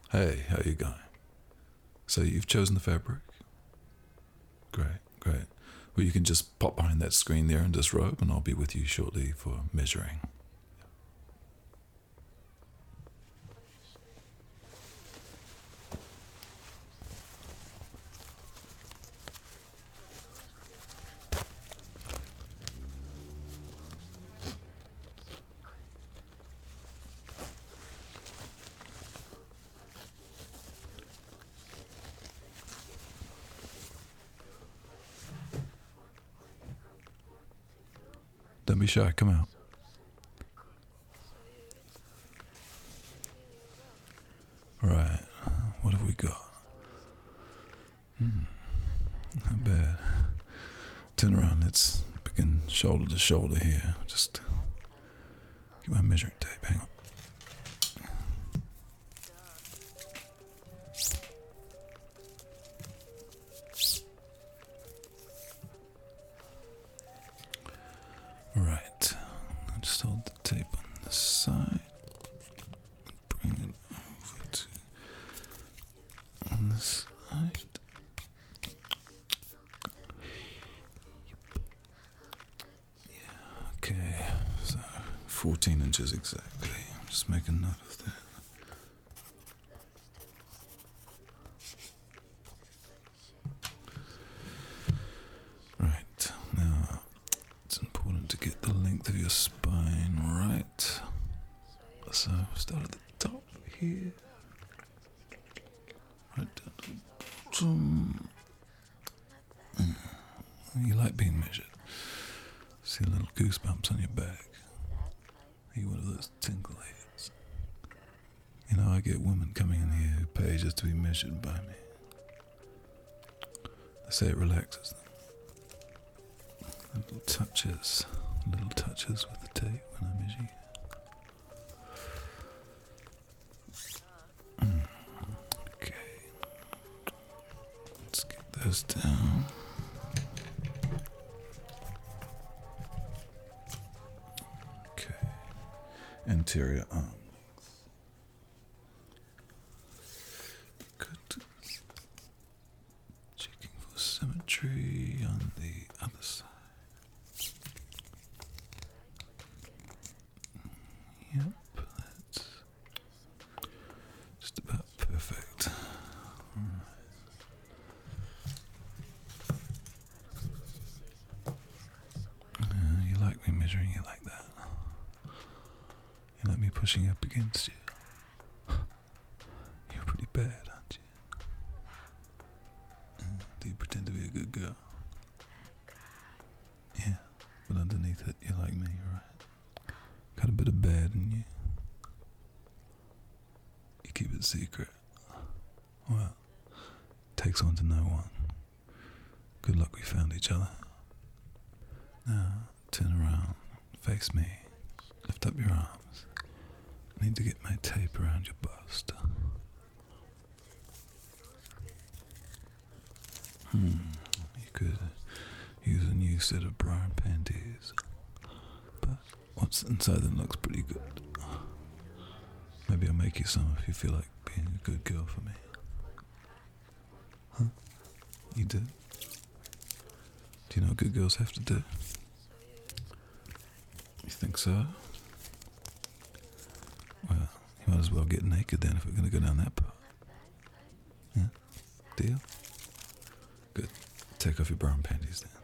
Hey, how you going? So you've chosen the fabric? Great, great. Well, you can just pop behind that screen there and disrobe, and I'll be with you shortly for measuring. Don't be shy, come out. Right, what have we got? Not bad. Turn around, let's begin shoulder to shoulder here. Just get my measuring tape, hang on. Right, I'll just hold the tape on this side. Bring it over to on this side. Okay, so 14 inches exactly. Just make a note of that. Right, now it's important to get the length of your spine right. So start at the top here. Right down to the bottom. You like being measured. See little goosebumps on your back. Are you one of those tingle heads? You know, I get women coming in here who pay just to be measured by me. They say it relaxes them. Little touches with the tape when I measure you. Okay. Let's get those down. Okay. Anterior arm length. Good. Checking for symmetry on the other side. Yep, that's just about perfect. You like me measuring you like that? You like me pushing up against you? You're pretty bad, aren't you? Do you pretend to be a good girl? Yeah, but underneath it, you're like me, right? Got a bit of bad in you. You keep it secret. Well, takes one to know one. Good luck we found each other. Now, turn around, face me, lift up your arms. I need to get my tape around your bust. You could use a new set of bra and panties, but what's inside them looks pretty good. Maybe I'll make you some if you feel like being a good girl for me. Huh? You do? Do you know what good girls have to do? You think so? Well, you might as well get naked then if we're going to go down that part. Yeah? Deal? Good. Take off your bra and panties then.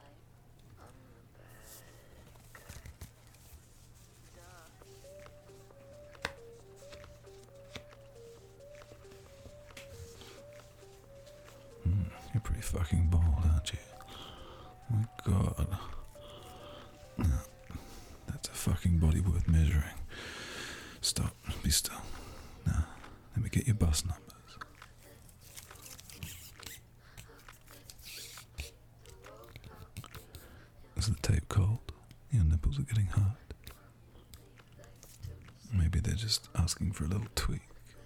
You're pretty fucking bold, aren't you? Oh my God. No, that's a fucking body worth measuring. Stop. Be still. Now, let me get your bust numbers. Is the tape cold? Your nipples are getting hard. Maybe they're just asking for a little tweak.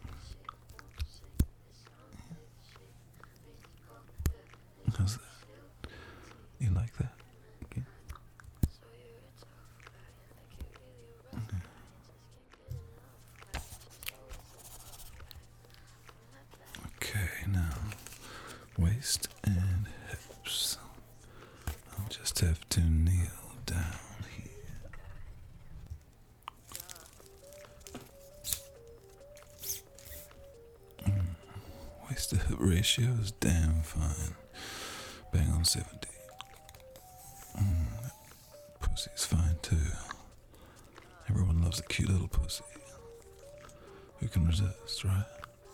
How's that? You like that? Okay. waist and hips. I'll just have to kneel down here. Waist to hip ratio is damn fine. Bang on 70. Pussy's fine too. Everyone loves a cute little pussy. Who can resist, right?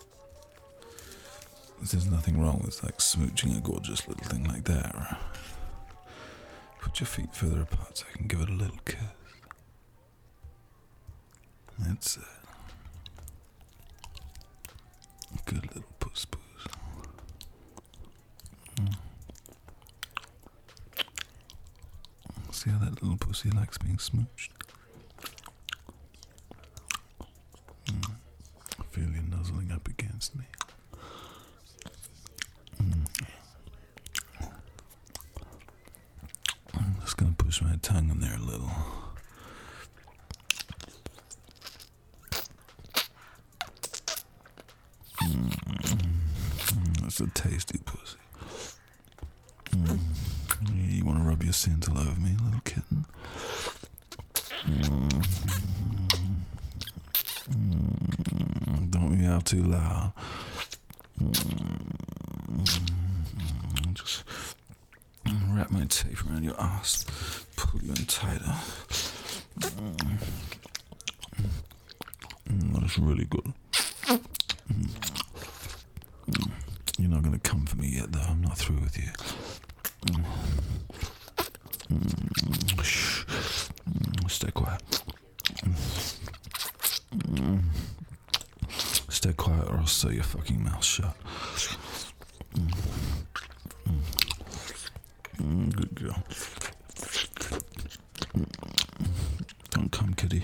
There's nothing wrong with like smooching a gorgeous little thing like that, right? Put your feet further apart so I can give it a little kiss. That's it. Good little puss puss. See how that little pussy likes being smooched? I feel you nuzzling up against me. I'm just gonna push my tongue in there a little. That's a tasty pussy. You want to rub your sins all over me, little kitten? Don't meow too loud. Just wrap my tape around your ass, pull you in tighter. That's really good. You're not gonna come for me yet, though. I'm not through with you. Shh. Stay quiet. Stay quiet or I'll sew your fucking mouth shut. Good girl. Don't come, kitty.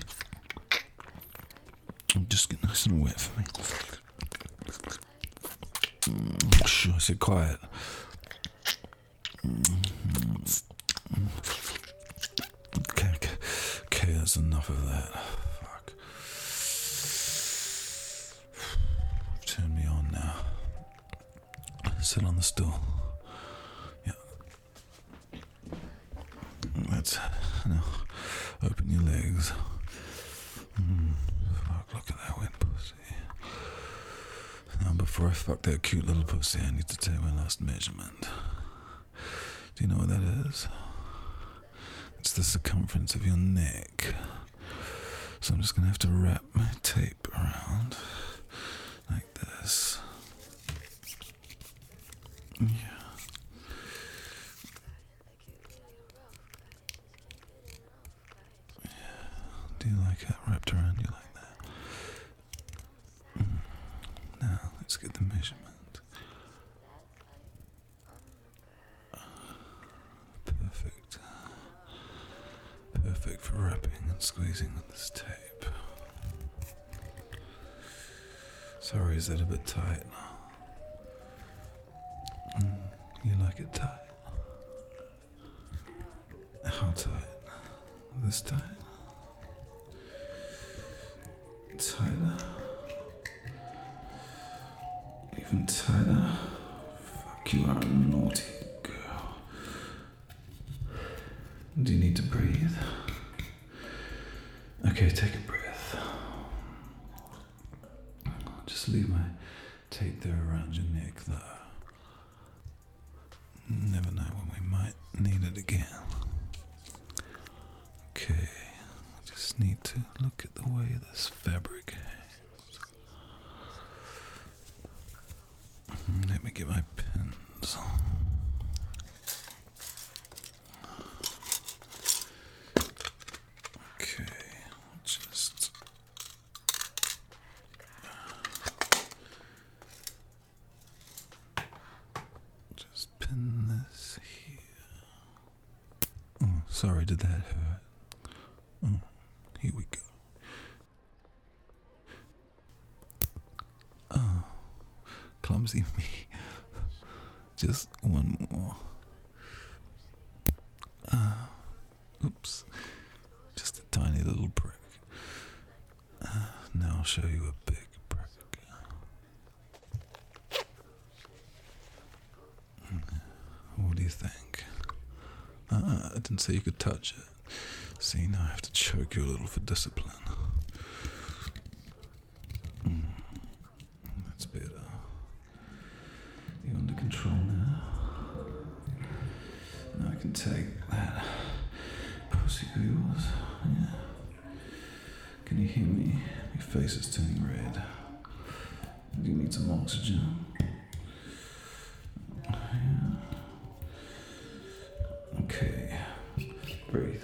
Just get nice and wet for me. Shh, I said quiet. Okay, that's enough of that. Fuck. Turn me on now. Sit on the stool. Yeah. That's now. Open your legs. Fuck, look at that wet pussy. Now, before I fuck that cute little pussy, I need to take my last measurement. Do you know what that is? It's the circumference of your neck. So I'm just gonna have to wrap my tape around like this. Yeah. Do you like it wrapped around you like that? Now, let's get the measurement. Perfect. Perfect for wrapping and squeezing with this tape. Sorry, is that a bit tight? You like it tight? How tight? This tight? Tighter? Even tighter? Fuck, you are a naughty girl. Do you need to breathe? Okay, take a breath. Just leave my tape there around your neck, though. Never know when we might need it again. Okay, I just need to look at the way this fabric hangs. Let me get my pins. Okay, just pin this here. Oh, sorry, did that hurt? Oh, here we go. Oh, clumsy me. Just one more. Oops. Just a tiny little prick. Now I'll show you a big prick. I didn't say you could touch it. See, now I have to choke you a little for discipline. That's better. You're under control now. Now I can take that pussy of yours. Yeah. Can you hear me? Your face is turning red. Do you need some oxygen? Yeah. Okay. Breathe.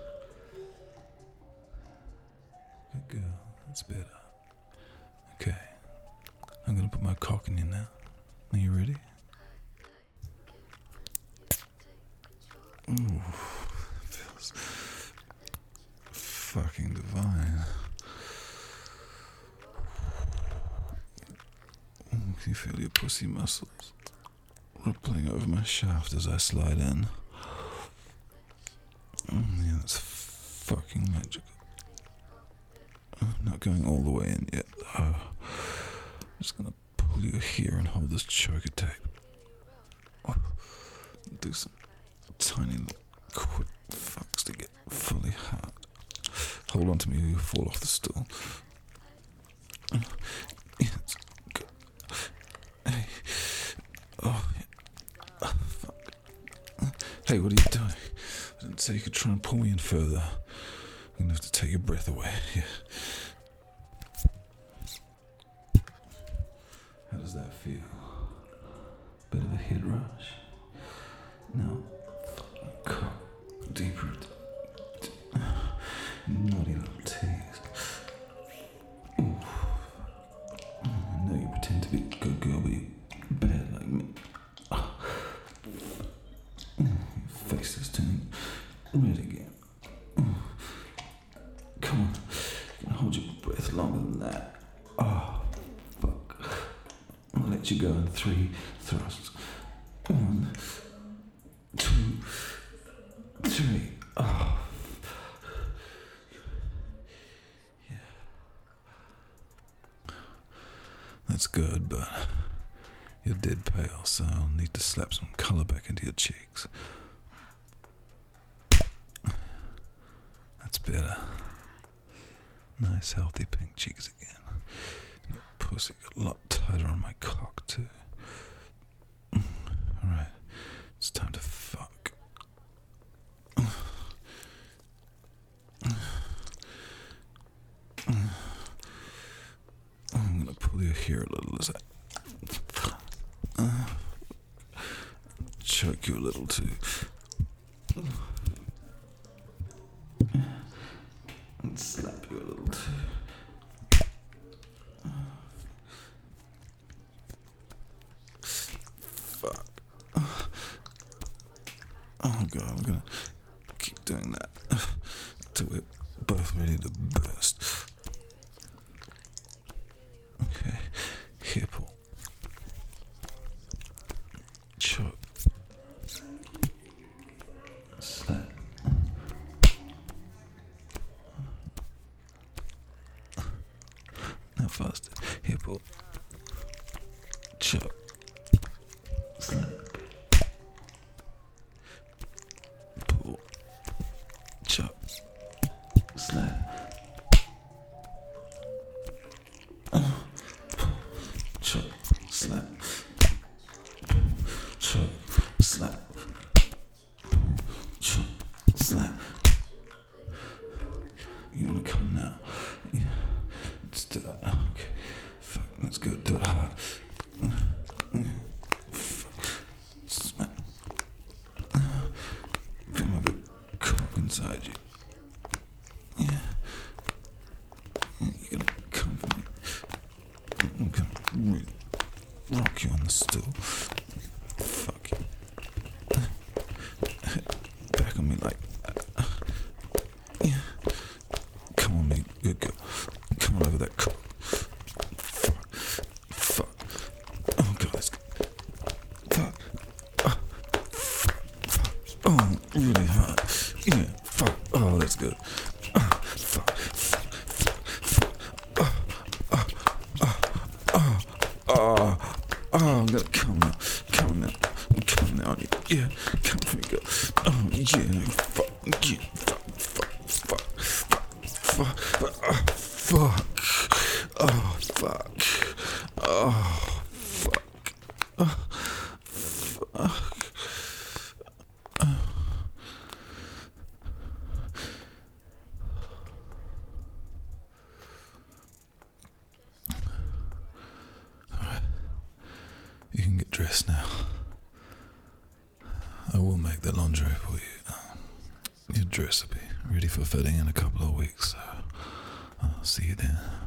Good girl. That's better. Okay. I'm gonna put my cock in you now. Are you ready? Ooh. Feels fucking divine. Can you feel your pussy muscles rippling over my shaft as I slide in? Yeah, that's fucking magical. I'm not going all the way in yet. I'm just gonna pull you here and hold this choker tape. Do some tiny little quick fucks to get fully hard. Hold on to me or you'll fall off the stool. Yes, good. Hey. Oh, yeah. Fuck. Hey, what are you doing? I didn't say you could try and pull me in further. I'm gonna have to take your breath away. Yeah. How does that feel? Bit of a head rush? No. Cock. Deeper. Naughty little tease. Ooh. I know you pretend to be a good girl, but you're bad like me. Your face is turning red again. Come on. You can hold your breath longer than that. Oh, fuck. I'll let you go in 3 thrusts. 1, 2, 3. Oh. Yeah. That's good, but you're dead pale, so I'll need to slap some colour back into your cheeks. That's better. Nice, healthy pink cheeks again. Your pussy got a lot tighter on my cock, too. Alright, it's time to fuck. I'm gonna pull your hair a little as I choke you a little, too. And slap you a little too. Fuck. Oh god, I'm gonna keep doing that until we're both ready to burst. Okay, here, pull. Choke. Slap. Now faster. Here, pull. Choke. Slap. Pull. Choke. Slap. Choke. Slap. Choke. Slap. Choke. Slap. You wanna come now? Yeah. Let's do that. Okay. Fuck, that's good. Do it hard. Smack. Feel my big cock inside you. Yeah. You're gonna come for me. I'm gonna really rock you on the stool. Fuck you. Back on me like that. Yeah. Come on, me. Good girl. Come on over that cock. Fuck. Fuck. Oh, God, that's good. Fuck. Fuck. Oh, really hard. Yeah. Fuck. Oh, that's good. Fuck. Fuck. Fuck. Oh, I'm gonna come now. Come now. Come on, yeah, come on, go. Oh, yeah, fuck, yeah, fuck, oh, fuck, oh, fuck, oh, fuck. You can get dressed now. I will make the laundry for you. Your dress will be ready for fitting in a couple of weeks, so I'll see you then.